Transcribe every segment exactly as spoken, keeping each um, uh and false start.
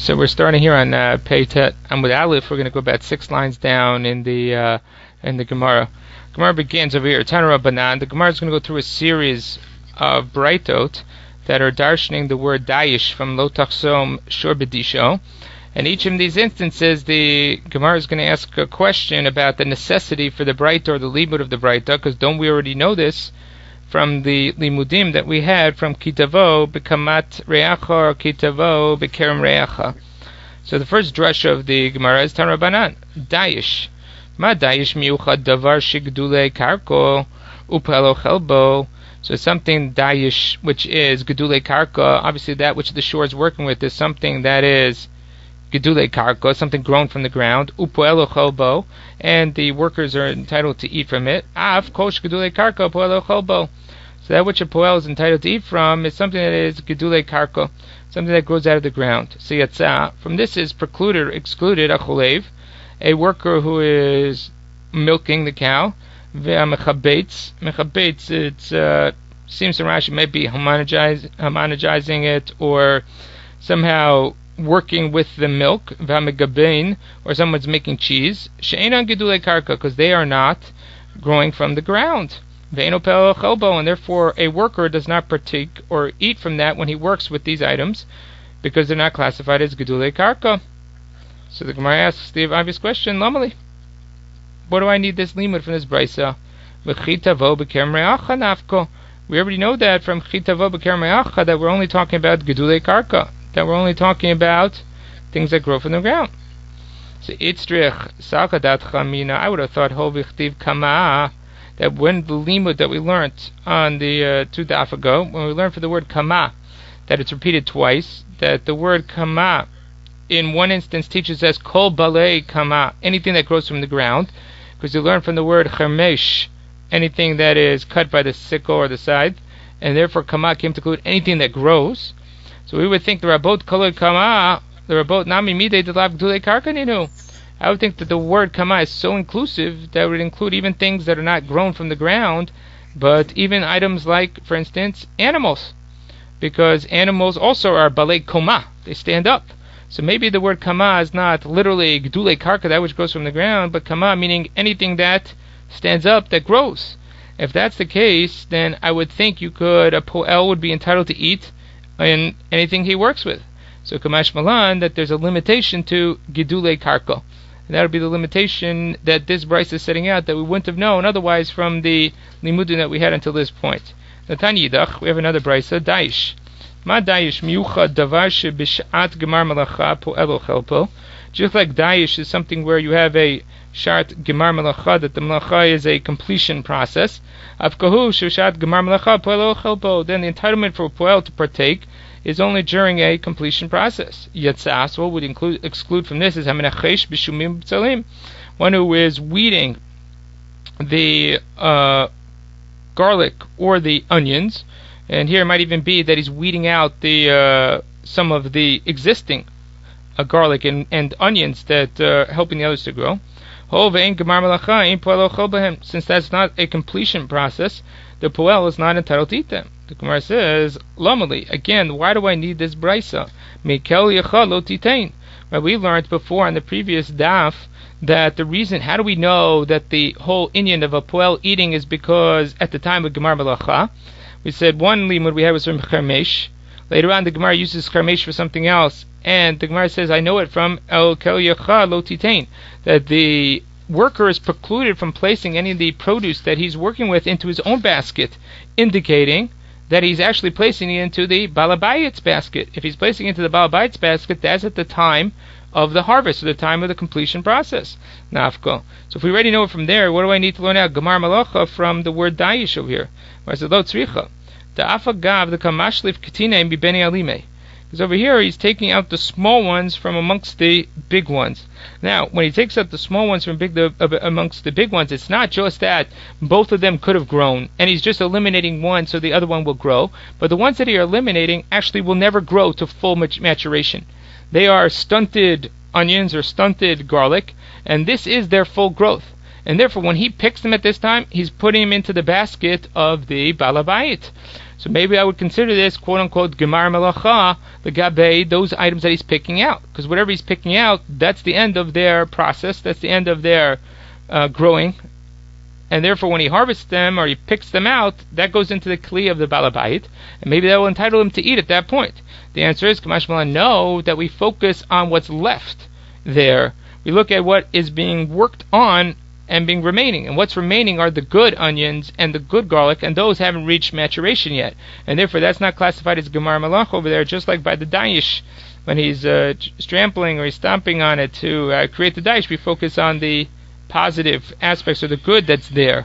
So we're starting here on uh, Peitet Amud Aleph. We're going to go about six lines down in the uh, in the Gemara. Gemara begins over here. Tana Rabbanan. The Gemara is going to go through a series of braitot that are darshaning the word dayish from Lo Tachsom Shor B'Disho. And each of these instances, the Gemara is going to ask a question about the necessity for the braita or the limud of the braita, because don't we already know this from the limudim that we had from Kitavo b'kamat reacha or Kitavo b'kerem reacha. So the first drush of the Gemara is Tana Rabbanan. Dayish. Ma dayish miuchad davar shigdule karko upelo chelbo. So something dayish, which is gedule karka, obviously that which the shore is working with is something that is gedule karka, something grown from the ground, upoelo chelbo, and the workers are entitled to eat from it. Av kosh gedule karka upoelo chelbo. So that which a poel is entitled to eat from is something that is gedule karka, something that grows out of the ground. So yatsa, from this is precluded or excluded a cholev, a worker who is milking the cow. Ve'amechabetz, mechabetz, it uh, seems to Rashi might be homogenize, homogenizing it or somehow working with the milk. Ve'amegabein, or someone's making cheese. She'enan gedule karka, because they are not growing from the ground. Ve'eno pel chelbo, and therefore a worker does not partake or eat from that when he works with these items, because they're not classified as gedule karka. So the Gemara asks the obvious question: Lamali, what do I need this limud from this brisa? V'chitavo b'kerem reacha nafko. We already know that from chitavo b'kerem reacha that we're only talking about gedule karka, that we're only talking about things that grow from the ground. So itzrich sakadat chamina. I would have thought hovichtiv kama, that when the limud that we learned on the uh, two daf ago, when we learned for the word kama, that it's repeated twice, that the word kama in one instance teaches us kol balei kama, anything that grows from the ground, because you learn from the word chermesh, anything that is cut by the sickle or the scythe, and therefore kama came to include anything that grows. So we would think the rabot kolei kama, the rabot nami midei delav gdulei karkaninu. I would think that the word kama is so inclusive that it would include even things that are not grown from the ground, but even items like, for instance, animals, because animals also are balei koma, they stand up. So maybe the word kama is not literally gdule karka, that which grows from the ground, but kama meaning anything that stands up, that grows. If that's the case, then I would think you could, a poel would be entitled to eat in anything he works with. So kamash malan, that there's a limitation to gdule karka. And that would be the limitation that this brisa is setting out, that we wouldn't have known otherwise from the limudim that we had until this point. Natan yidach, we have another brisa, daish. Ma dayish miuchad davar shebishat gemar malacha poelo chelpo. Just like dayish is something where you have a shart gemar malacha, that the malacha is a completion process. Avkahu shebishat gemar malacha poelo chelpo. Then the entitlement for poel to partake is only during a completion process. Yatzas, what would include exclude from this is hamenachesh b'shumim b'tzalim, one who is weeding the uh, garlic or the onions. And here it might even be that he's weeding out the uh, some of the existing uh, garlic and, and onions that are uh, helping the others to grow. Since that's not a completion process, the poel is not entitled to eat them. The Gemara says, Lamali, again, why do I need this brisa? Well, we learned before on the previous daf that the reason, how do we know that the whole inyan of a poel eating is because at the time of Gemar Malacha, we said one limud we had was from Chermesh. Later on, the Gemara uses Chermesh for something else, and the Gemara says, I know it from El Kel Yacha Lo Titain, that the worker is precluded from placing any of the produce that he's working with into his own basket, indicating that he's actually placing it into the Balabayit's basket. If he's placing it into the Balabayit's basket, that's at the time of the harvest, or the time of the completion process. Nafko. So if we already know it from there, what do I need to learn out? Gemar Malacha from the word Dayish over here. Where I said, Lo Tzricha. The Afagav, the Kamashlif Ketine, Bibeni Alime. Because over here, he's taking out the small ones from amongst the big ones. Now, when he takes out the small ones from big the, uh, amongst the big ones, it's not just that both of them could have grown, and he's just eliminating one so the other one will grow. But the ones that he are eliminating actually will never grow to full mat- maturation. They are stunted onions or stunted garlic, and this is their full growth. And therefore, when he picks them at this time, he's putting them into the basket of the Balabayit. So maybe I would consider this quote unquote gemar melacha the gabe those items that he's picking out, because whatever he's picking out, that's the end of their process, that's the end of their uh, growing, and therefore when he harvests them or he picks them out, that goes into the kli of the balabait, and maybe that will entitle him to eat at that point. The answer is kamashmala, no, that we focus on what's left there. We look at what is being worked on and being remaining, and what's remaining are the good onions and the good garlic, and those haven't reached maturation yet, and therefore that's not classified as gemar malach over there, just like by the daish, when he's uh, trampling or he's stomping on it to uh, create the daish, we focus on the positive aspects or the good that's there.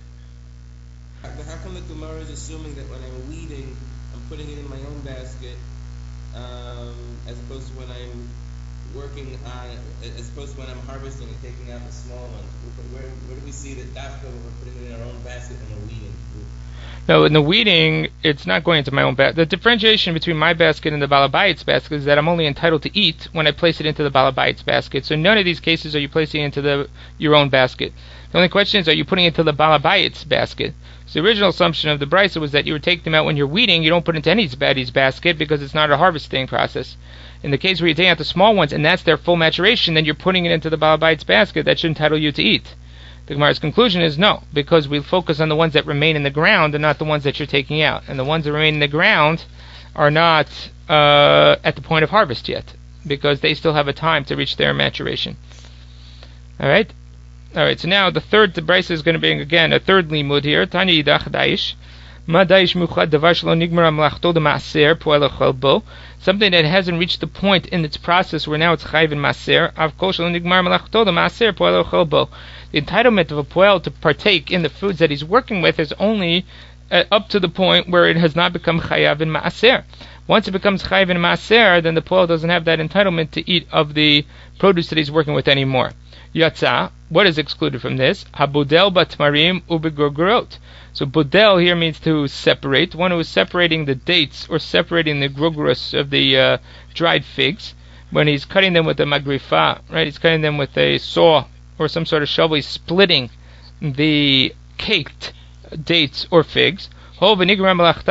But how come the Gemara is assuming that when I'm weeding, I'm putting it in my own basket, um, as opposed to when I'm working on, as opposed to when I'm harvesting and taking out the small ones? Where, where do we see that dafka we're putting it in our own basket and we're weeding? No, in the weeding, it's not going into my own basket. The differentiation between my basket and the balabait's basket is that I'm only entitled to eat when I place it into the balabait's basket. So none of these cases are you placing it into the your own basket. The only question is, are you putting it into the balabait's basket? So the original assumption of the brisa was that you would take them out when you're weeding. You don't put it into anybody's basket because it's not a harvesting process. In the case where you take out the small ones and that's their full maturation, then you're putting it into the balabait's basket. That should entitle you to eat. The Gemara's conclusion is no, because we focus on the ones that remain in the ground and not the ones that you're taking out. And the ones that remain in the ground are not uh, at the point of harvest yet, because they still have a time to reach their maturation. All right? All right, so now the third the brisa is going to be, again, a third limud here. Tanya yidach daish. Ma daish muchad davar shelo nigmar mlachto de maaser poel ochel bo. Something that hasn't reached the point in its process where now it's chayv in maaser. Av kol shelo nigmar mlachto de maaser poel ochel bo. The entitlement of a poel to partake in the foods that he's working with is only uh, up to the point where it has not become chayav in maaser. Once it becomes chayav in maaser, then the poel doesn't have that entitlement to eat of the produce that he's working with anymore. Yatsa, what is excluded from this? Habudel batmarim ubegurgurot. So budel here means to separate. One who is separating the dates or separating the grugurus of the uh, dried figs. When he's cutting them with a magrifa, right? He's cutting them with a saw or some sort of shovel. He's splitting the caked dates or figs. So despite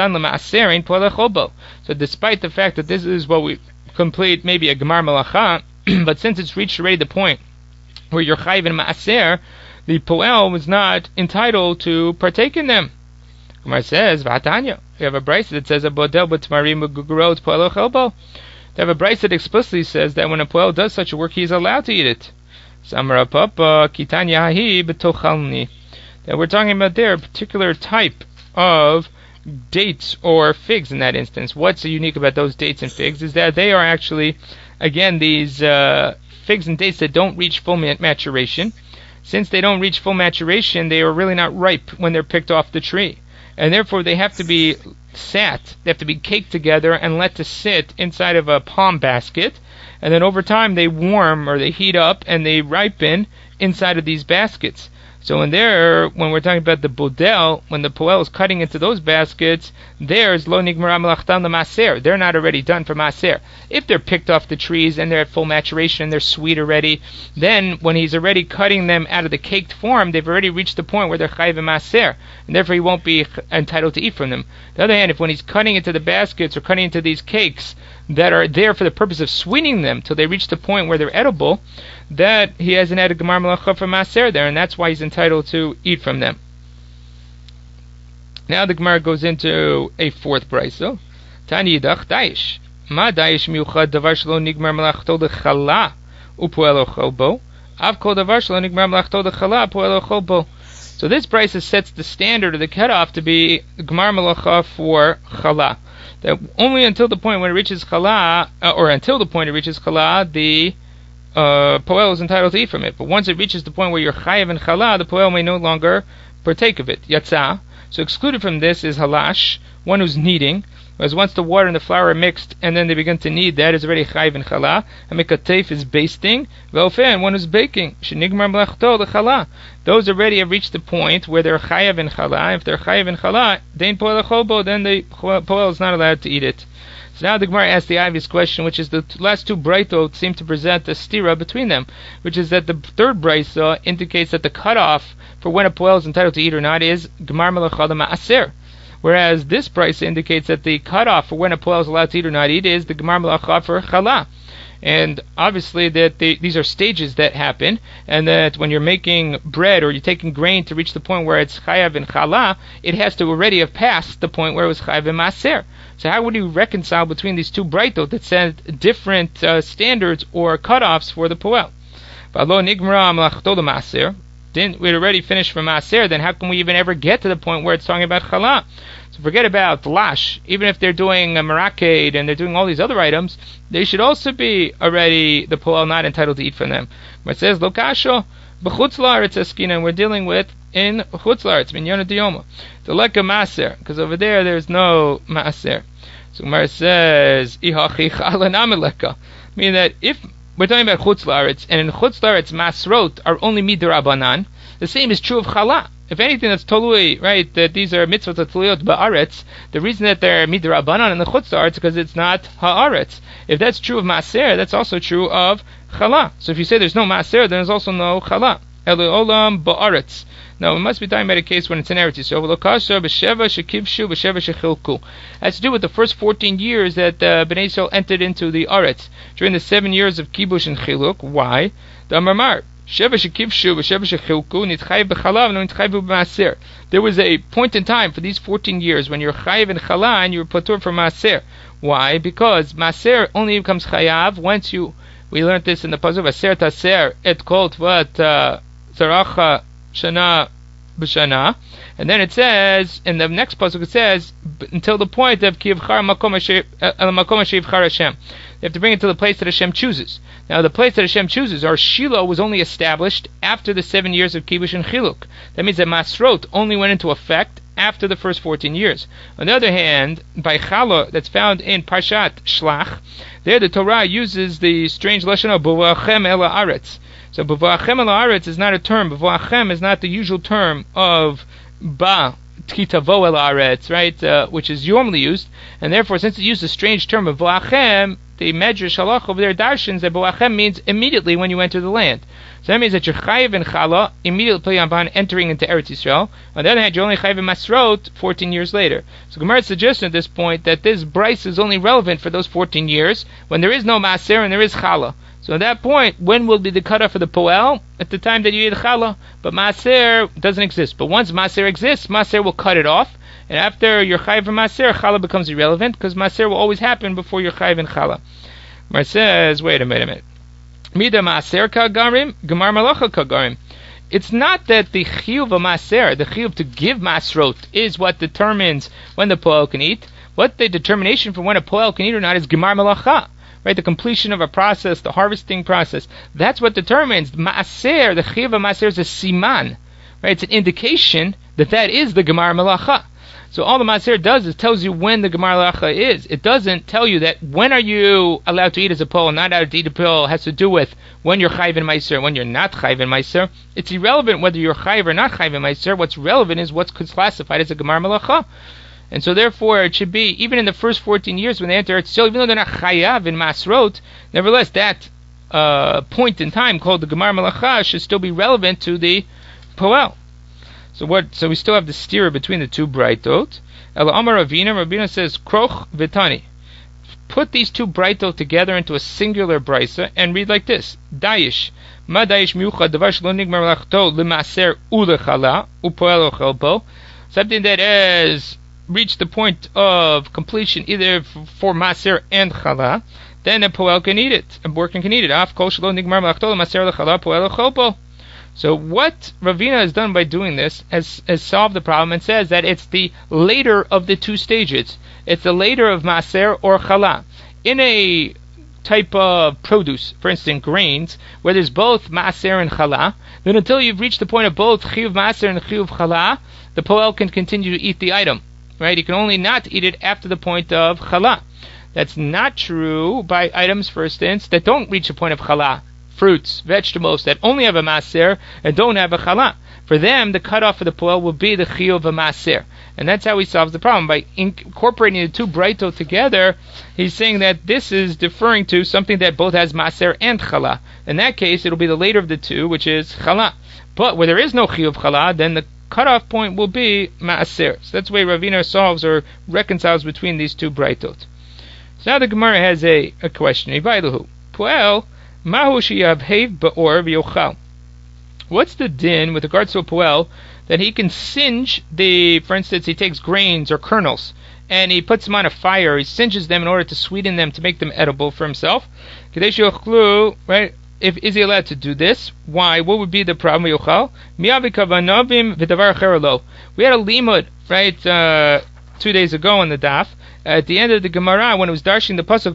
the fact that this is what we complete, maybe a gemar malacha, but since it's reached already the point where you're chayv in maaser, the poel was not entitled to partake in them. Gemara says, "V'atanya." We have a brisa that says, "Abodel b'tmarim b'gugurot poel ochelbo." They have a brisa that explicitly says that when a poel does such a work, he is allowed to eat it. Samara papa kitanya hahi b'tochalni. That we're talking about there a particular type of dates or figs in that instance. What's so unique about those dates and figs is that they are actually, again, these uh, figs and dates that don't reach full maturation. Since they don't reach full maturation, they are really not ripe when they're picked off the tree. And therefore they have to be sat, they have to be caked together and let to sit inside of a palm basket. And then over time they warm or they heat up and they ripen inside of these baskets. So in there, when we're talking about the bodel, when the poel is cutting into those baskets, there's lo nigmara melachtam the maaser. They're not already done for maaser. If they're picked off the trees and they're at full maturation and they're sweet already, then when he's already cutting them out of the caked form, they've already reached the point where they're chayv and maaser, and therefore he won't be entitled to eat from them. On the other hand, if when he's cutting into the baskets or cutting into these cakes that are there for the purpose of sweetening them till they reach the point where they're edible, that he hasn't had a gemar melacha for maaser there, and that's why he's entitled to eat from them. Now the Gemara goes into a fourth brisa. Tani yidach daish. Ma daish miuchad davar shelo nigmar melachto dechala upoel ochel bo. Av kol davar shelo nigmar melachto dechala upoel ochel bo. So this brisa sets the standard of the cutoff to be gemar melacha for chala. That only until the point when it reaches chala, uh, or until the point it reaches chala, the uh, poel is entitled to eat from it. But once it reaches the point where you're chayav and chala, the poel may no longer partake of it. Yatsa. So excluded from this is halash, one who's kneading. Whereas once the water and the flour are mixed and then they begin to knead, that is already chayav and chala. And mekatef is basting. Ve'ofen, one who's baking. Shenigmar melachto lechala. Those already have reached the point where they're chayav and chala. If they're chayav and chala, then poel lecholbo, then the poel is not allowed to eat it. So now the Gemara asks the obvious question, which is the last two braitot seem to present a stira between them, which is that the third brisa indicates that the cutoff for when a poel is entitled to eat or not is gemar melacha maaser. Whereas this price indicates that the cutoff for when a poel is allowed to eat or not eat is the gemar malacha for challah. And obviously that they, these are stages that happen, and that when you're making bread or you're taking grain to reach the point where it's chayav and challah, it has to already have passed the point where it was chayav and maaser. So how would you reconcile between these two braitot that said different uh, standards or cutoffs for the poel? Didn't we'd already finished for maaser? Then how can we even ever get to the point where it's talking about challah? So forget about lash. Even if they're doing a marakade and they're doing all these other items, they should also be already the poel not entitled to eat from them. But it says lokasho b'chutz la'aretz eskina, and we're dealing with in chutz la'aretz minyana diyoma the leka maaser, because over there there's no maaser. So Gemara says ihachi chalanam leka, meaning that if we're talking about chutz la'aretz, and in chutz la'aretz masrot are only midrabanan, the same is true of challah. If anything, that's totally right, that these are mitzvot tluyot ba'aretz. The reason that they're midrabanan in the chutz la'aretz is because it's not ha'aretz. If that's true of maaser, that's also true of challah. So if you say there's no maaser, then there's also no challah. Elu olam ba'aretz. Now, we must be talking about a case when it's in Eretz Yisrael. Lokasha b'sheva shekivshu b'sheva shechilku. Has to do with the first fourteen years that uh, Bnei Yisrael entered into the Aretz during the seven years of kibush and chiluk. Why? The Amar sheva shekivshu b'sheva shechilku nitchayev b'chalav no nitchayev b'maaser. There was a point in time for these fourteen years when you're chayev in challah and you were patur for maaser. Why? Because maaser only becomes chayav once you. We learned this in the pasuk aser taser et kol tvat zaracha shana b'shana, and then it says in the next pasuk it says until the point of ki yivchar makom sheyivchar Hashem. They have to bring it to the place that Hashem chooses. Now the place that Hashem chooses, or Shiloh, was only established after the seven years of kibush and chiluk. That means that masrot only went into effect after the first fourteen years. On the other hand, by challah that's found in Parshat Shlach, there the Torah uses the strange lashon of b'va'achem el haaretz. So b'va'achem el haaretz is not a term. B'va'achem is not the usual term of ba tkitavo el haaretz, right? Uh, which is normally used, and therefore, since it used a strange term of b'va'achem, the Medrash Shalach over there darshans that b'va'achem means immediately when you enter the land. So that means that you're chayiv in challah immediately upon entering into Eretz Yisrael. On the other hand, you're only chayiv in masrot fourteen years later. So Gemara suggests at this point that this bris is only relevant for those fourteen years when there is no maser and there is challah. So at that point, when will be the cutoff for the poel? At the time that you eat challah. But maser doesn't exist. But once maser exists, maser will cut it off. And after you're chayiv in maser, challah becomes irrelevant because maser will always happen before you're chayiv in challah. Gemara says, wait a minute, a minute. Mida maaser kagarim, gemar malacha kagarim. It's not that the chiyuv of maaser, the chiyuv to give masrot, is what determines when the poel can eat. What the determination for when a poel can eat or not is gemar malacha, right? The completion of a process, the harvesting process. That's what determines maaser. The chiyuv of maaser is a siman, right? It's an indication that that is the gemar malacha. So all the Maaser does is tells you when the Gemar Lacha is. It doesn't tell you that when are you allowed to eat as a poel, not allowed to eat a poel, has to do with when you're Chayiv in Meiser, when you're not Chayiv in Meiser. It's irrelevant whether you're Chayiv or not Chayiv in Meiser. What's relevant is what's classified as a Gemar Malacha. And so therefore it should be, even in the first fourteen years when they enter Eretz Yisrael, even though they're not Chayav in Masrot, nevertheless that uh, point in time called the Gemar Malacha should still be relevant to the poel. So what? So we still have the steer between the two braitot. El Amar Ravina, Ravina says kroch vitani. Put these two braitot together into a singular brisa and read like this: Dayish, ma dayish miuchad davar shelo nigmar lachto lemaser ulechala upoel ochelpo. Something that has reached the point of completion either for maser and chala, then a poel can eat it, a worker can eat it. Af kol shelo nigmar lachto lemaser lechala poel ochelpo. So what Ravina has done by doing this has, has solved the problem and says that it's the later of the two stages. It's the later of Maaser or Chala. In a type of produce, for instance grains, where there's both Maaser and Chala, then until you've reached the point of both Chiyuv Maaser and Chiyuv Chala, the Poel can continue to eat the item. Right? You can only not eat it after the point of Chala. That's not true by items, for instance, that don't reach the point of Chala. Fruits, vegetables that only have a maaser and don't have a chala. For them, the cutoff for the poel will be the chiyuv of a maaser. And that's how he solves the problem. By incorporating the two braitot together, he's saying that this is deferring to something that both has maaser and chala. In that case, it'll be the later of the two, which is chala. But where there is no chiyuv chala, then the cutoff point will be Maaser. So that's the way Ravina solves or reconciles between these two Braitot. So now the Gemara has a, a question. Puel, mahu sheyavhev ba'or v'yochal. What's the din with regards to a Puel that he can singe the, for instance, he takes grains or kernels and he puts them on a fire, he singes them in order to sweeten them to make them edible for himself. Right? If is he allowed to do this? Why? What would be the problem? We had a limud, right, uh, two days ago on the daf. At the end of the Gemara, when it was darshing the pasuk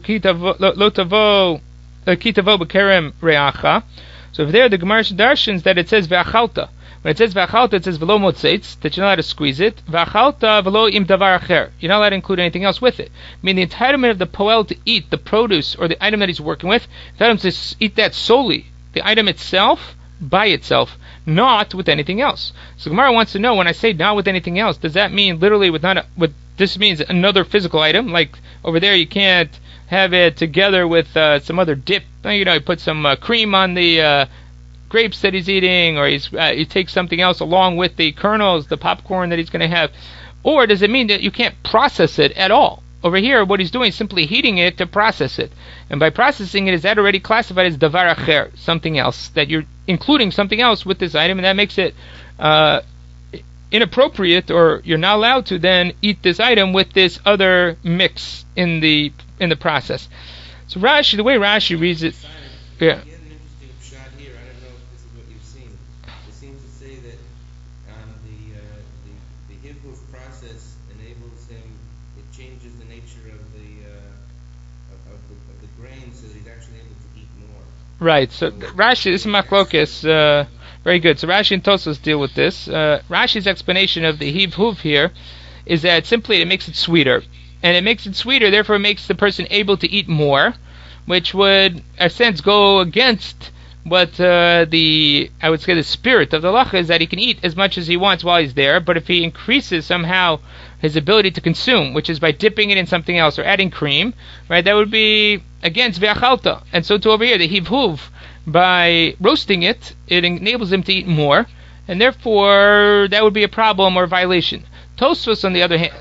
Kitavo Kitavo b'kerem reacha. So if there the Gemara darshins that it says ve'achalta. When it says ve'achalta, it says v'lo motzeitz, that you're not allowed to squeeze it. Ve'achalta v'lo im davar acher. You're not allowed to include anything else with it. I mean, the entitlement of the poel to eat the produce or the item that he's working with, the item to eat that solely, the item itself, by itself, not with anything else. So Gemara wants to know, when I say not with anything else, does that mean literally with not a, with this means another physical item? Like over there, you can't have it together with uh, some other dip. You know, you put some uh, cream on the uh, grapes that he's eating, or he's uh, he takes something else along with the kernels, the popcorn that he's going to have. Or does it mean that you can't process it at all? Over here, what he's doing is simply heating it to process it. And by processing it, is that already classified as davar acher, something else, that you're including something else with this item, and that makes it uh, inappropriate, or you're not allowed to then eat this item with this other mix in the in the process. So Rashi, the way Rashi reads it, yeah. He had an interesting shot here. I don't know if this is what you've seen. It seems to say that um, the, uh, the the hivhuf process enables him. It changes the nature of the uh, of, of the of the grain, so that he's actually able to eat more. Right. So Rashi, this is Machlokes. Uh, very good. So Rashi and Tosfos deal with this. Uh, Rashi's explanation of the hivhuf here is that simply it makes it sweeter. And it makes it sweeter, therefore it makes the person able to eat more, which would, in a sense, go against what uh, the, I would say, the spirit of the halacha is, that he can eat as much as he wants while he's there, but if he increases somehow his ability to consume, which is by dipping it in something else or adding cream, right, that would be against ve'achalta. And so too over here, the hivhuv, by roasting it, it enables him to eat more, and therefore that would be a problem or a violation. Tosfos, on the other hand,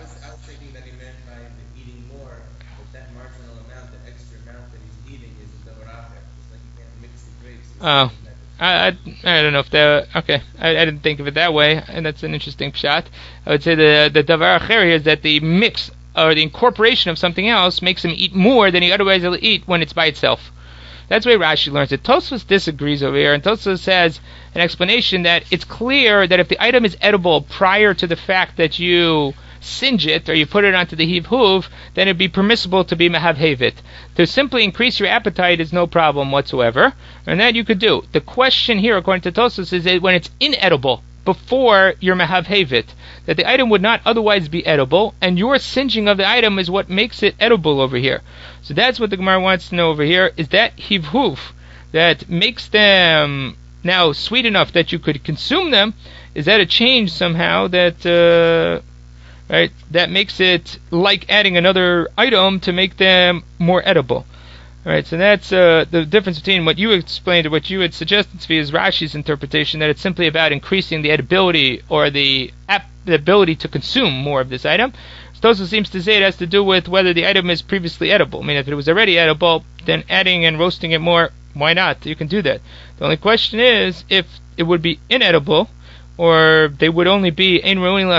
Oh, I, I I don't know if that. Okay, I, I didn't think of it that way, and that's an interesting shot. I would say the the davar acher here is that the mix or the incorporation of something else makes him eat more than he otherwise will eat when it's by itself. That's the way Rashi learns it. Tosfos disagrees over here, and Tosfos has an explanation that it's clear that if the item is edible prior to the fact that you singe it or you put it onto the hivhuv, then it'd be permissible to be mehavhevit. To simply increase your appetite is no problem whatsoever, and that you could do. The question here, according to Tosfos, is that when it's inedible before you're mehavhevit, that the item would not otherwise be edible, and your singeing of the item is what makes it edible over here. So that's what the Gemara wants to know over here, is that hivhuv that makes them now sweet enough that you could consume them, is that a change somehow that uh, right, that makes it like adding another item to make them more edible. Alright, so that's uh, the difference between what you explained and what you had suggested to me is Rashi's interpretation, that it's simply about increasing the edibility or the, ap- the ability to consume more of this item. Tosfos seems to say it has to do with whether the item is previously edible. I mean, if it was already edible, then adding and roasting it more, why not? You can do that. The only question is if it would be inedible, or they would only be they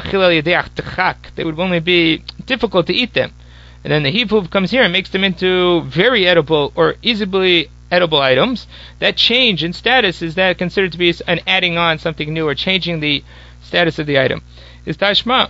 would only be difficult to eat them. And then the hivhuv comes here and makes them into very edible or easily edible items. That change in status, is that considered to be an adding on something new or changing the status of the item? Is tashma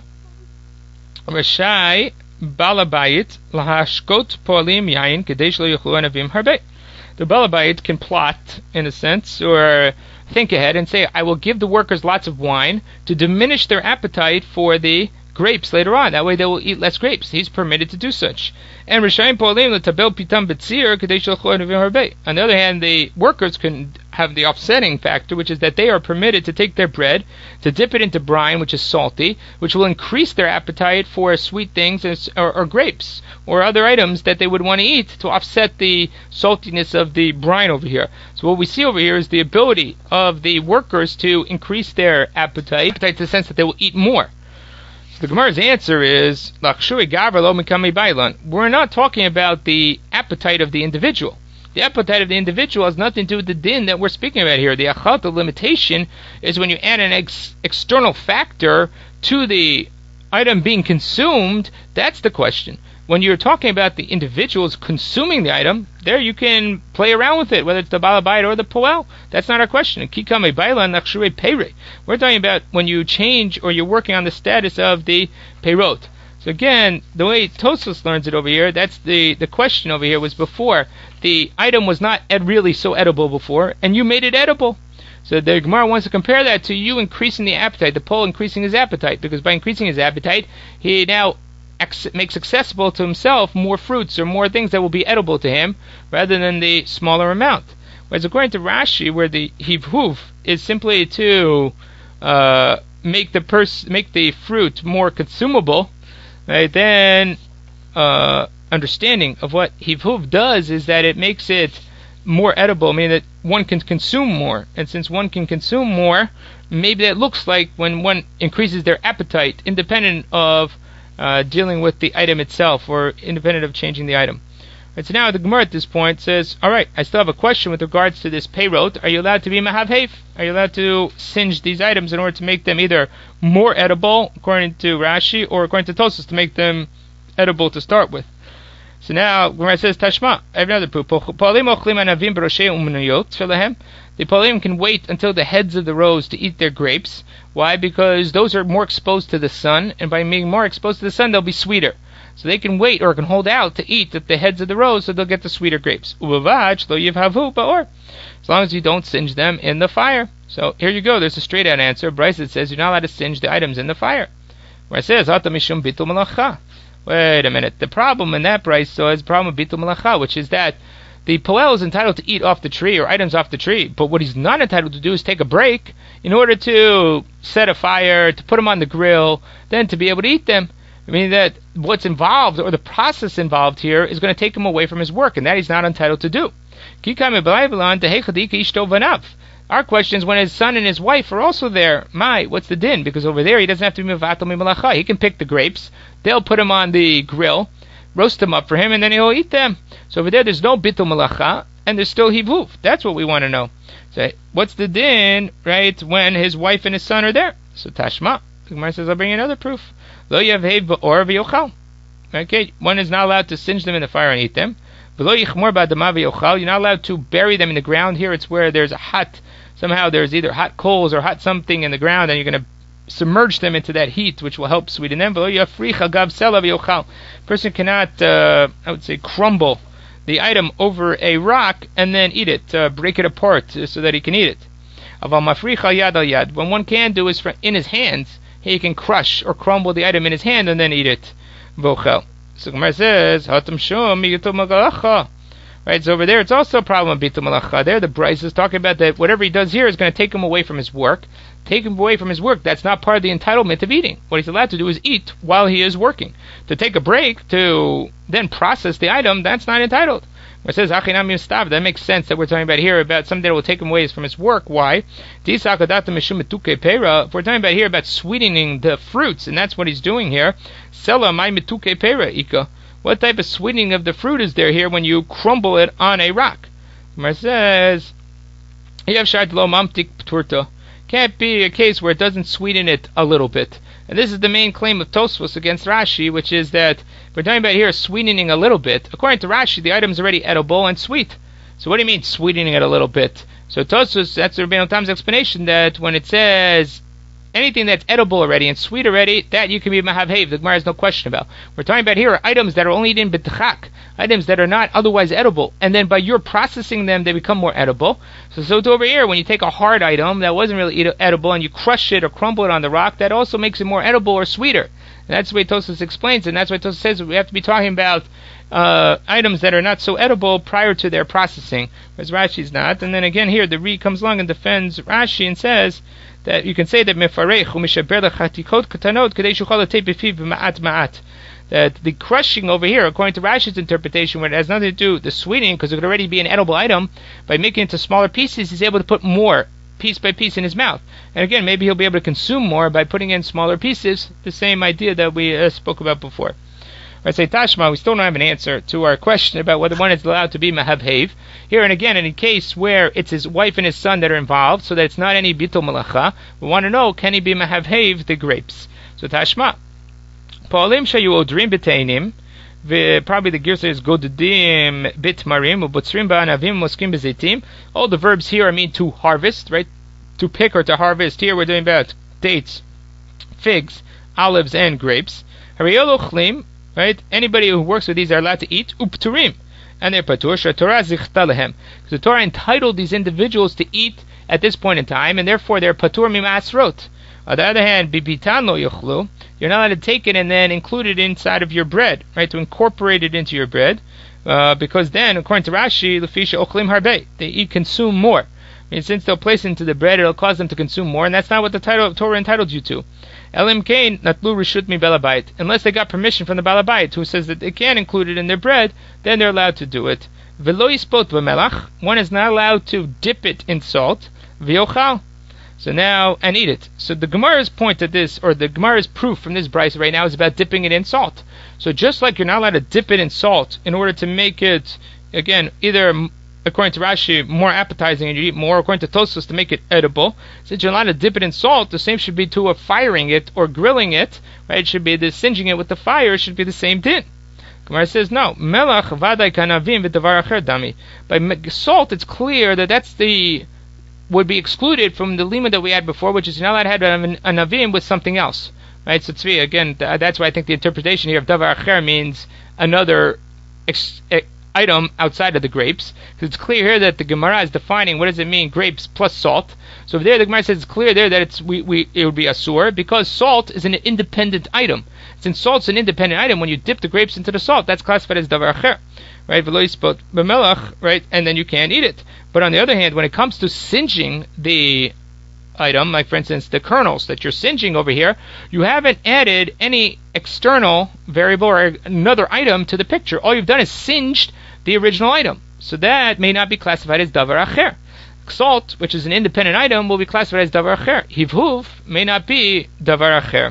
Rashai Balabayit lahashkot poalim yain kadesh lo yochlu anavim harbe. The Balabayit can plot, in a sense, or think ahead and say, I will give the workers lots of wine to diminish their appetite for the grapes later on. That way they will eat less grapes. He's permitted to do such. And on the other hand, the workers can have the offsetting factor, which is that they are permitted to take their bread, to dip it into brine, which is salty, which will increase their appetite for sweet things or, or grapes or other items that they would want to eat to offset the saltiness of the brine over here. So what we see over here is the ability of the workers to increase their appetite, appetite to the sense that they will eat more. So the Gemara's answer is, we're not talking about the appetite of the individual. The appetite of the individual has nothing to do with the din that we're speaking about here. The achalta limitation is when you add an ex- external factor to the item being consumed. That's the question. When you're talking about the individuals consuming the item, there you can play around with it, whether it's the balabait or the poel. That's not our question. We're talking about when you change or you're working on the status of the peirot. So again, the way Tosfos learns it over here, that's the, the question over here was before. The item was not ed- really so edible before, and you made it edible. So the Gemara wants to compare that to you increasing the appetite, the pole increasing his appetite, because by increasing his appetite, he now ex- makes accessible to himself more fruits or more things that will be edible to him, rather than the smaller amount. Whereas according to Rashi, where the hivhuv is simply to uh, make the pers- make the fruit more consumable, right, then uh, understanding of what hivhuv does is that it makes it more edible, meaning that one can consume more. And since one can consume more, maybe that looks like when one increases their appetite, independent of uh, dealing with the item itself, or independent of changing the item. Right, so now the Gemara at this point says, alright, I still have a question with regards to this peirot. Are you allowed to be mahavhev? Are you allowed to singe these items in order to make them either more edible, according to Rashi, or according to Tosfos, to make them edible to start with? So now, Gemara says, Tashma, I have another proof. The Polim can wait until the heads of the rows to eat their grapes. Why? Because those are more exposed to the sun, and by being more exposed to the sun, they'll be sweeter. So they can wait or can hold out to eat at the heads of the rows, so they'll get the sweeter grapes. As long as you don't singe them in the fire. So here you go, there's a straight out answer. Bryce that says you're not allowed to singe the items in the fire. Where it says, wait a minute, the problem in that Bryce is the problem of bitul malacha, which is that the poel is entitled to eat off the tree or items off the tree, but what he's not entitled to do is take a break in order to set a fire, to put them on the grill, then to be able to eat them. I mean that what's involved, or the process involved here, is going to take him away from his work, and that he's not entitled to do. Our question is when his son and his wife are also there. My, what's the din? Because over there he doesn't have to be mevatel mimalacha. He can pick the grapes. They'll put them on the grill, roast them up for him, and then he'll eat them. So over there there's no bitul malacha, and there's still hivhuv. That's what we want to know. So what's the din, right, when his wife and his son are there? So Tashma, the Gemara says, I'll bring you another proof. Lo yavhev ba'or v'yochal. Okay, one is not allowed to singe them in the fire and eat them. V'lo yichmor ba'adama v'yochal. You're not allowed to bury them in the ground. Here it's where there's a hot, somehow there's either hot coals or hot something in the ground, and you're going to submerge them into that heat, which will help sweeten them. V'lo yafrich agav sela v'yochal. Person cannot, uh, I would say, crumble the item over a rock and then eat it, uh, break it apart so that he can eat it. Aval mafrich al yad al yad. What one can do is, for, in his hands, he can crush or crumble the item in his hand and then eat it. Vochel. So Gemara says, Hatam shum miyatul magalacha. Right, so over there it's also a problem of bitul malacha. There the Bryce is talking about that whatever he does here is going to take him away from his work. Take him away from his work. That's not part of the entitlement of eating. What he's allowed to do is eat while he is working. To take a break, to then process the item, that's not entitled. It says, that makes sense that we're talking about here about something that will take him away from his work. Why? If we're talking about here about sweetening the fruits, and that's what he's doing here, what type of sweetening of the fruit is there here when you crumble it on a rock? It says, can't be a case where it doesn't sweeten it a little bit. And this is the main claim of Tosfos against Rashi, which is that we're talking about here sweetening a little bit. According to Rashi, the item is already edible and sweet. So what do you mean sweetening it a little bit? So Tosfos, that's Rabbeinu Tam's explanation, that when it says anything that's edible already and sweet already, that you can be mahavhev. The Gemara has no question about. We're talking about here are items that are only eaten b'tchak, items that are not otherwise edible, and then by your processing them, they become more edible. So, so to over here, when you take a hard item that wasn't really edible and you crush it or crumble it on the rock, that also makes it more edible or sweeter. And that's the way Tosfos explains, and that's why Tosfos says we have to be talking about uh, items that are not so edible prior to their processing, whereas Rashi's not. And then again here, the Ri comes along and defends Rashi and says that you can say that mefarech u'mishaber lechatikot katanot kadei shuchal latei b'fiv ma'at ma'at. That the crushing over here, according to Rashi's interpretation, where it has nothing to do with the sweetening, because it could already be an edible item, by making it into smaller pieces, he's able to put more piece by piece in his mouth. And again, maybe he'll be able to consume more by putting in smaller pieces, the same idea that we uh, spoke about before. I say Tashma, we still don't have an answer to our question about whether one is allowed to be mahavhev. Here and again, in a case where it's his wife and his son that are involved, so that it's not any bitul malacha, we want to know, can he be mahavhev the grapes? So Tashma. Pa'alim shayu odrim b'teinim, probably the girsa is godedim bitmarim u'botzrim ba'anavim moskim b'zeitim. All the verbs here are mean to harvest, right? To pick or to harvest. Here we're doing about dates, figs, olives, and grapes. Hariyol ochlim, right? Anybody who works with these are allowed to eat upturim, and they're patur she'torah zichta lehem, because the Torah entitled these individuals to eat at this point in time, and therefore they're patur mimasrot. On the other hand, bibitan lo yochlu, you're not allowed to take it and then include it inside of your bread, right? To incorporate it into your bread, uh, because then, according to Rashi, lefisha ochlim harbe, they eat consume more. I mean, since they'll place it into the bread, it'll cause them to consume more, and that's not what the title of Torah entitled you to. Elim kain natlu rishut mi balabait, unless they got permission from the balabait, who says that they can include it in their bread, then they're allowed to do it. Velo yispot b'melach, one is not allowed to dip it in salt. V'yochal. So now, and eat it. So the Gemara's point at this, or the Gemara's proof from this brayso right now is about dipping it in salt. So just like you're not allowed to dip it in salt in order to make it, again, either, according to Rashi, more appetizing and you eat more, according to Tosfos, to make it edible, since you're not allowed to dip it in salt, the same should be to a firing it or grilling it, right? It should be the singeing it with the fire, it should be the same din. Gemara says, no. Melach vaday kanavim v'davar acher dami. By salt, it's clear that that's the would be excluded from the lima that we had before, which is you're not allowed to have a navim with something else, right? So tzvi, again, th- that's why I think the interpretation here of davar acher means another ex- e- item outside of the grapes, because it's clear here that the Gemara is defining what does it mean grapes plus salt. So there the Gemara says it's clear there that it's we, we it would be asur because salt is an independent item. Since salt's an independent item, when you dip the grapes into the salt, that's classified as davar acher, right? V'lo yispot b'melach, right? And then you can't eat it. But on the other hand, when it comes to singeing the item, like for instance the kernels that you're singeing over here, you haven't added any external variable or another item to the picture. All you've done is singed the original item. So that may not be classified as davar acher. Salt, which is an independent item, will be classified as davar acher. Hivhuv may not be davar acher.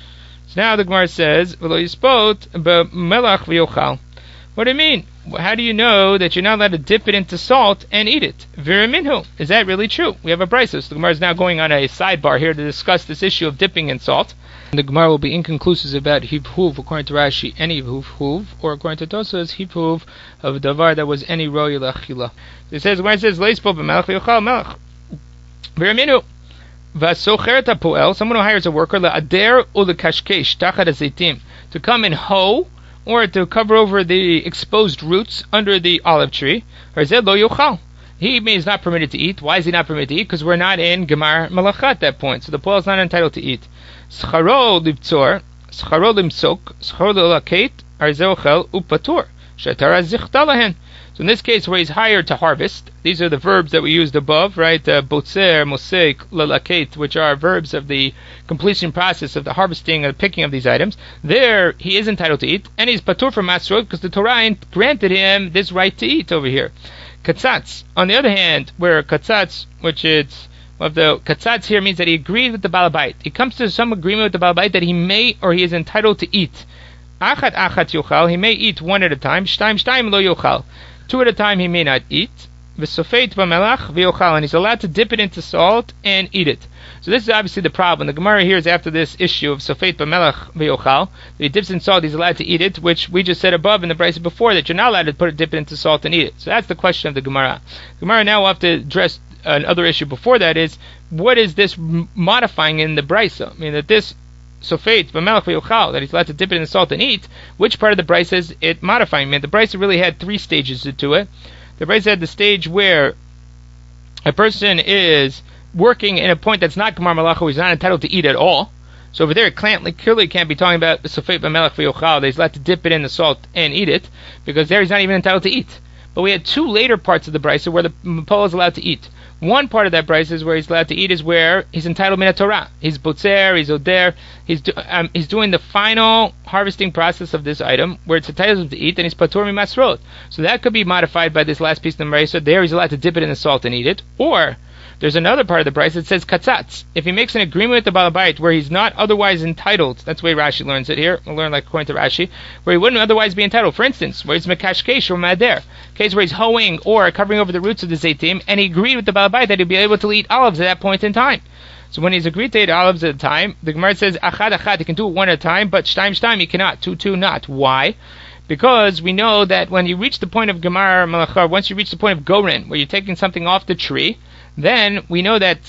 So now the Gemara says, "V'lo yispot b'melach v'yochal." What do you mean? How do you know that you're not allowed to dip it into salt and eat it? Viraminhu. Is that really true? We have a brayso. So the Gemara is now going on a sidebar here to discuss this issue of dipping in salt. And the Gemara will be inconclusive about hivhuv, according to Rashi, any hivhuv, or according to Tosfos, hivhuv of davar that was any roy lachila. It says, when it says, leispo b'melach v'yochal melach. Viraminhu. V'asocheret ha'poel, someone who hires a worker, la'ader u'lekashkesh, tachad ha'zeitim, to come and hoe, or to cover over the exposed roots under the olive tree, or zed lo yochal. He is not permitted to eat. Why is he not permitted to eat? Because we're not in Gemar Malacha at that point, so the poel is not entitled to eat. Scharo libtzor, scharo limsok, scharo lelaket, arzeh ochel upatur, shetara zichta lahen. So in this case, where he's hired to harvest, these are the verbs that we used above, right? Uh, Botzer, mosek, lelaket, which are verbs of the completion process of the harvesting and the picking of these items. There, he is entitled to eat, and he's patur from masrot because the Torah granted him this right to eat over here. Katzatz, on the other hand, where katzatz, which is of the katzatz here means that he agreed with the balabait. He comes to some agreement with the balabait that he may or he is entitled to eat. Achat achat yochal, he may eat one at a time. Shtaim shtaim lo yochal. Two at a time he may not eat. V'sofeit b'melach v'yochal, and he's allowed to dip it into salt and eat it. So this is obviously the problem. The Gemara here is after this issue of sofeit b'melach v'yochal, that he dips in salt, he's allowed to eat it, which we just said above in the brayso before, that you're not allowed to put it, dip it into salt and eat it. So that's the question of the Gemara. The Gemara now will have to address another issue before that is, what is this modifying in the brayso? I mean, that this sofeit b'melach v'yochal, that he's allowed to dip it in the salt and eat, which part of the brayso is it modifying? I mean, the brayso really had three stages to it. The brayso had the stage where a person is working in a point that's not Gemar Malacha, he's not entitled to eat at all. So over there, it clearly can't be talking about the Sofet B'melech V'yochal, that he's allowed to dip it in the salt and eat it, because there he's not even entitled to eat. But we had two later parts of the brisa where the Pole is allowed to eat. One part of that brisa is where he's allowed to eat is where he's entitled min Torah. He's botzer, he's oder, he's do, um, he's doing the final harvesting process of this item where it's entitled to eat, and he's patur mi masrot. So that could be modified by this last piece of the brisa. There he's allowed to dip it in the salt and eat it. Or there's another part of the brisa that says katzatz. If he makes an agreement with the balabait where he's not otherwise entitled, that's the way Rashi learns it here. We'll learn like according to Rashi, where he wouldn't otherwise be entitled. For instance, where he's mekashkesh or mader, case where he's hoeing or covering over the roots of the zaitim, and he agreed with the balabait that he'd be able to eat olives at that point in time. So when he's agreed to eat olives at a time, the Gemara says achad achad, he can do it one at a time, but shtaim shtaim he cannot, two two not. Why? Because we know that when you reach the point of Gemar Malachar, once you reach the point of Goren, where you're taking something off the tree, then we know that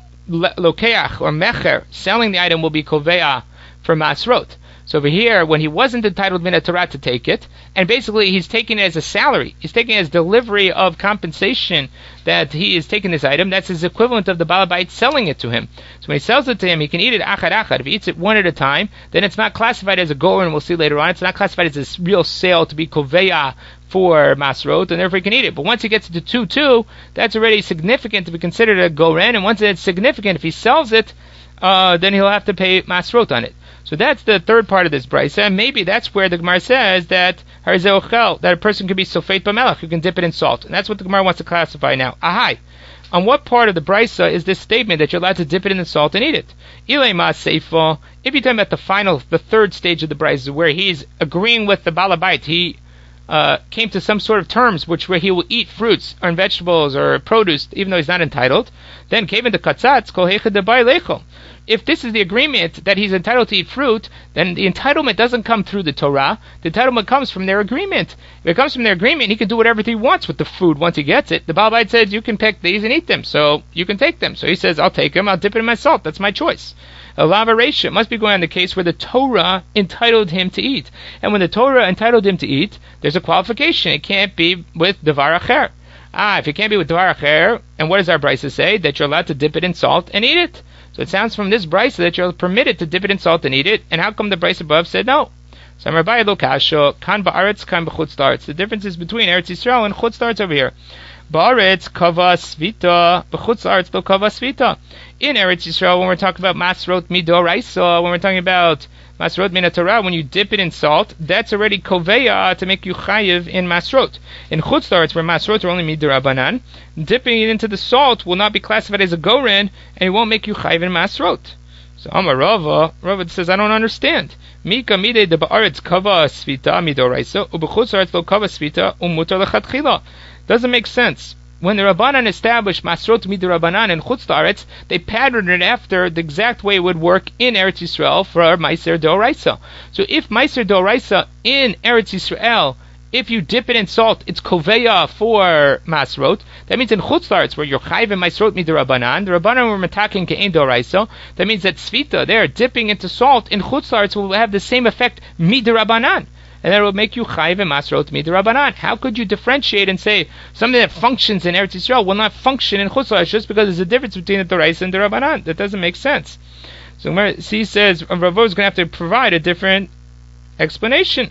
Lokeach or Mecher, selling the item, will be Koveah for Masrot. So over here, when he wasn't entitled Min Torah to take it, and basically he's taking it as a salary, he's taking it as delivery of compensation that he is taking this item, that's his equivalent of the Balabait selling it to him. So when he sells it to him, he can eat it achad achad. If he eats it one at a time, then it's not classified as a goler, and we'll see later on, it's not classified as a real sale to be Koveah for Masrot, and therefore he can eat it. But once he gets to two two, that's already significant to be considered a goren, and once it's significant, if he sells it, uh, then he'll have to pay Masrot on it. So that's the third part of this brisa, and maybe that's where the Gemara says that that a person can be sofet b'melech, who can dip it in salt, and that's what the Gemara wants to classify now. Ahai, on what part of the brisa is this statement that you're allowed to dip it in the salt and eat it? Ilay ma seifo. If you're talking about the final, the third stage of the brisa, where he's agreeing with the balabait, he uh, came to some sort of terms which where he will eat fruits or vegetables or produce, even though he's not entitled. Then came into katzatz kol heicha debai lechol. If this is the agreement that he's entitled to eat fruit, then the entitlement doesn't come through the Torah. The entitlement comes from their agreement. If it comes from their agreement, he can do whatever he wants with the food once he gets it. The Balabait says, you can pick these and eat them, so you can take them. So he says, I'll take them, I'll dip it in my salt. That's my choice. A lava ratio must be going on the case where the Torah entitled him to eat. And when the Torah entitled him to eat, there's a qualification. It can't be with Devar Acher. Ah, if it can't be with Devar Acher, and what does our brisa say? That you're allowed to dip it in salt and eat it. So it sounds from this brisa that you're permitted to dip it in salt and eat it. And how come the brisa above said no? So Rabbi Lokasho, kan ba'aretz, kan b'chutz la'aretz. The difference is between Eretz Yisrael and chutz la'aretz over here. Ba'aretz kava svita, b'chutz la'aretz lo kava svita. In Eretz Yisrael, when we're talking about masrot midoraisa, when we're talking about masrot min Torah, when you dip it in salt, that's already koveya to make you chayiv in masrot. In chutz la'aretz, where masrot are only midorabanan, dipping it into the salt will not be classified as a goren, and it won't make you chayiv in masrot. So Amar Rava, Rava says, I don't understand. Mika mide de ba'aretz kava svita midoraisa, u'b'chutz la'aretz lo kava svita, u'mutar lechatchila. Doesn't make sense. When the Rabbanan established Masrot Midrabanan and Chutz La'aretz, they patterned it after the exact way it would work in Eretz Yisrael for Meiser D'Oraisa. So if Meiser D'Oraisa in Eretz Yisrael, if you dip it in salt, it's Koveya for Masrot. That means in Chutz La'aretz, where you're Chayv and Masrot Midrabanan, the Rabbanan were metaking Ke'en D'Oraisa. That means that Svita, there, dipping into salt in Chutz La'aretz will have the same effect Midrabanan. And that will make you chayiv and masrot midrabanan. How could you differentiate and say something that functions in Eretz Yisrael will not function in Chutz La'aretz just because there's a difference between the Torah and the Rabbanan? That doesn't make sense. So he says Rava is going to have to provide a different explanation,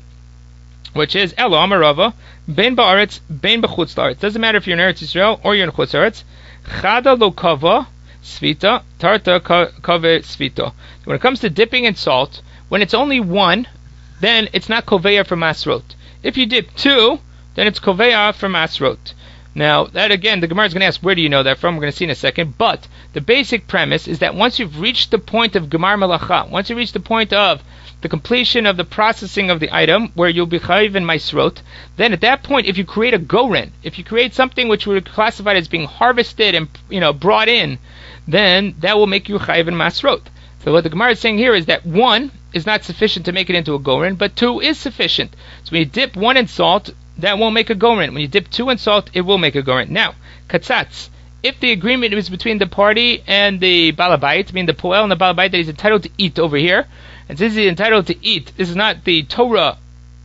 which is Elo Amar Rava ben ba'aretz ben b'chutz la'aretz. Doesn't matter if you're in Eretz Yisrael or you're in Chutz La'aretz. Chada lo kava svita tarta kave svita. When it comes to dipping in salt, when it's only one, then it's not koveya for masrot. If you dip two, then it's koveya for masrot. Now, that again, the Gemara is going to ask, where do you know that from? We're going to see in a second. But the basic premise is that once you've reached the point of Gemar Melacha, once you reach the point of the completion of the processing of the item, where you'll be chayiv in masrot, then at that point, if you create a goren, if you create something which would be classified as being harvested and, you know, brought in, then that will make you chayiv in masrot. So what the Gemara is saying here is that one is not sufficient to make it into a goren, but two is sufficient. So when you dip one in salt, that won't make a goren. When you dip two in salt, it will make a goren. Now, katzatz. If the agreement is between the party and the balabait, I mean the poel and the balabait, that he's entitled to eat over here, and since he's entitled to eat, this is not the Torah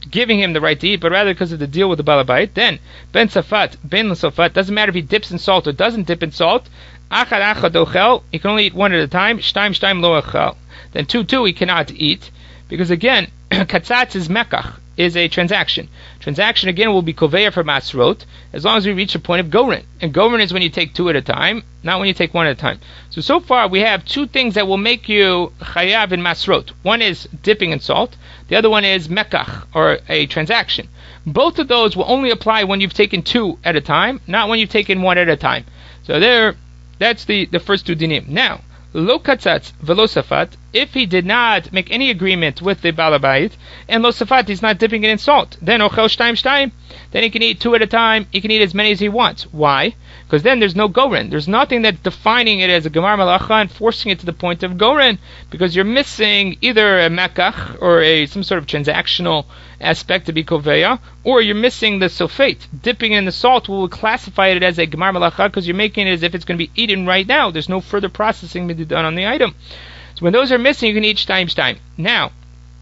giving him the right to eat, but rather because of the deal with the balabait. Then ben safat, ben safat, doesn't matter if he dips in salt or doesn't dip in salt. Achad achad ochel, he can only eat one at a time. Shtaim shtaim lo ochel. Then two two he cannot eat, because again, katzatz is mekach, is a transaction. Transaction again will be koveya for masrot, as long as we reach a point of goren. And goren is when you take two at a time, not when you take one at a time. So, so far we have two things that will make you chayav in masrot. One is dipping in salt, the other one is mekach, or a transaction. Both of those will only apply when you've taken two at a time, not when you've taken one at a time. So there, that's the, the first two dinim. Now, lo katzatz velo safat, if he did not make any agreement with the balabait, and lo safat, he's not dipping it in salt, then ochel shtaim shtaim, then he can eat two at a time, he can eat as many as he wants. Why? Because then there's no goren. There's nothing that's defining it as a gemar malacha and forcing it to the point of goren, because you're missing either a mekach, or a some sort of transactional aspect to be koveya, or you're missing the sofate. Dipping in the salt will classify it as a gemar malacha, because you're making it as if it's going to be eaten right now. There's no further processing to be done on the item. So when those are missing, you can eat shtaim shtaim. Now,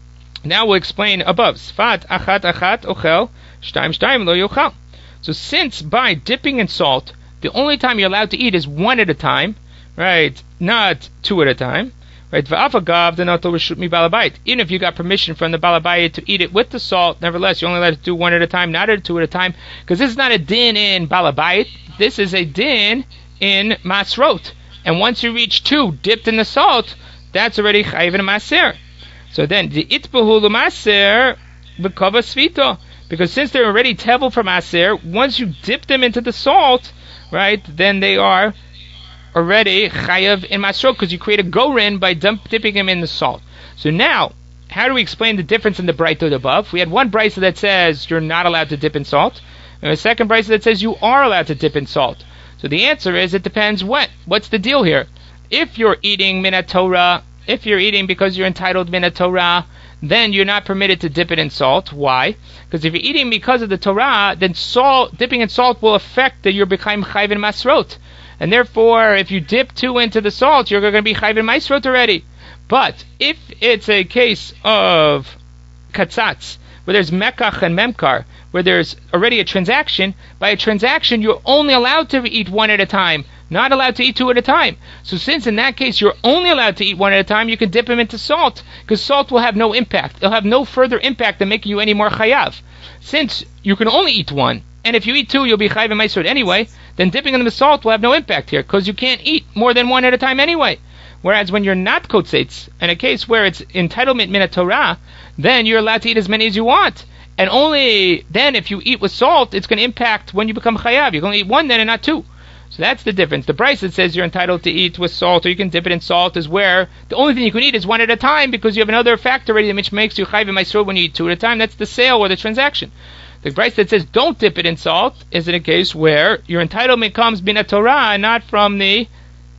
now we'll explain above. Sfat achat achat ochel shtaim shtaim lo yochel. So since by dipping in salt, the only time you're allowed to eat is one at a time, right? Not two at a time, right? V'afagav denato reshut mi balabait. Even if you got permission from the balabait to eat it with the salt, nevertheless you're only allowed to do one at a time, not at two at a time, because this is not a din in balabait. This is a din in masrot. And once you reach two dipped in the salt, that's already chayiv in maser. So then the itbahu l'maser b'kava svito, because since they're already tevel from maser, once you dip them into the salt, right, then they are already chayav in masrot, because you create a goren by dump, dipping them in the salt. So now, how do we explain the difference in the braytot above? We had one brayta that says you're not allowed to dip in salt, and a second brayta that says you are allowed to dip in salt. So the answer is, it depends what. What's the deal here? If you're eating minat Torah, if you're eating because you're entitled minat Torah, then you're not permitted to dip it in salt. Why? Because if you're eating because of the Torah, then salt, dipping in salt will affect that you're becoming chayv in masrot. And therefore, if you dip two into the salt, you're going to be chayv in masrot already. But if it's a case of katzatz, where there's mekach and memkar, where there's already a transaction, by a transaction you're only allowed to eat one at a time, not allowed to eat two at a time. So since in that case you're only allowed to eat one at a time, you can dip them into salt, because salt will have no impact. It'll have no further impact than making you any more chayav. Since you can only eat one, and if you eat two you'll be chayav in maasrot anyway, then dipping them in the salt will have no impact here, because you can't eat more than one at a time anyway. Whereas when you're not kotzetz, in a case where it's entitlement minat Torah, then you're allowed to eat as many as you want. And only then, if you eat with salt, it's going to impact when you become chayav. You can only eat one then and not two. So that's the difference. The price that says you're entitled to eat with salt, or you can dip it in salt, is where the only thing you can eat is one at a time, because you have another factor already which makes you chayav in maasrot when you eat two at a time. That's the sale or the transaction. The price that says don't dip it in salt is in a case where your entitlement comes minat Torah and not from the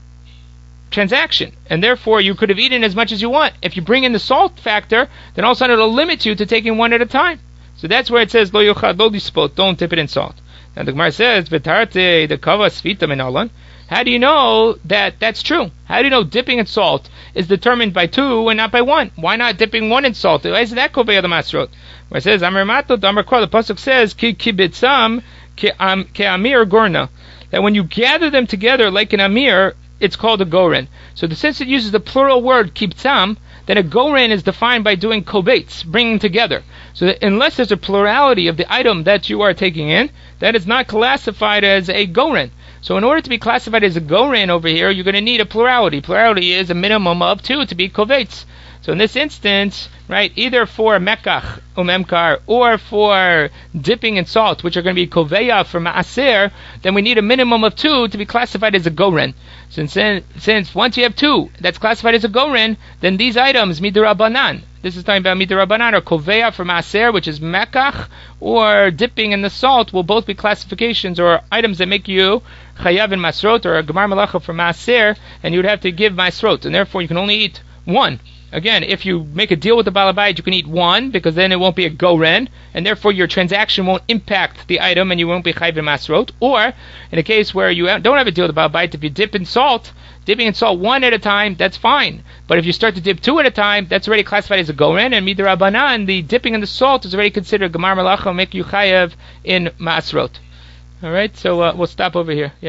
transaction, and therefore you could have eaten as much as you want. If you bring in the salt factor, then all of a sudden it'll limit you to taking one at a time. So that's where it says lo yochad lo dispot, don't dip it in salt. Now the Gemara says v'tarte the kava svita minalan. How do you know that that's true? How do you know dipping in salt is determined by two and not by one? Why not dipping one in salt? Why is that koveya the masrot? Where it says amar mato damar kol, the pasuk says ki kibitzam ke amir gorna, that when you gather them together like an amir, it's called a goren. So the, since it uses the plural word kibtzam, then a goren is defined by doing kobetz, bringing together. So that unless there's a plurality of the item that you are taking in, that is not classified as a goren. So in order to be classified as a goren over here, you're going to need a plurality. Plurality is a minimum of two to be kobetz. So in this instance, right, either for mekach umemkar or for dipping in salt, which are going to be koveya for maaser, then we need a minimum of two to be classified as a goren. Since since once you have two that's classified as a goren, then these items midirabanan. This is talking about midirabanan or koveya for maaser, which is mekach, or dipping in the salt, will both be classifications or items that make you chayav in masrot, or a gemar malacha for maaser, and you would have to give masrot, and therefore you can only eat one. Again, if you make a deal with the Balabait, you can eat one, because then it won't be a goren, and therefore your transaction won't impact the item, and you won't be chayv masrot. Or, in a case where you don't have a deal with the Balabait, if you dip in salt, dipping in salt one at a time, that's fine. But if you start to dip two at a time, that's already classified as a goren, and midrabanan, the dipping in the salt is already considered gemar malacha, make you chayav in masrot. All right, so uh, we'll stop over here. Yeah.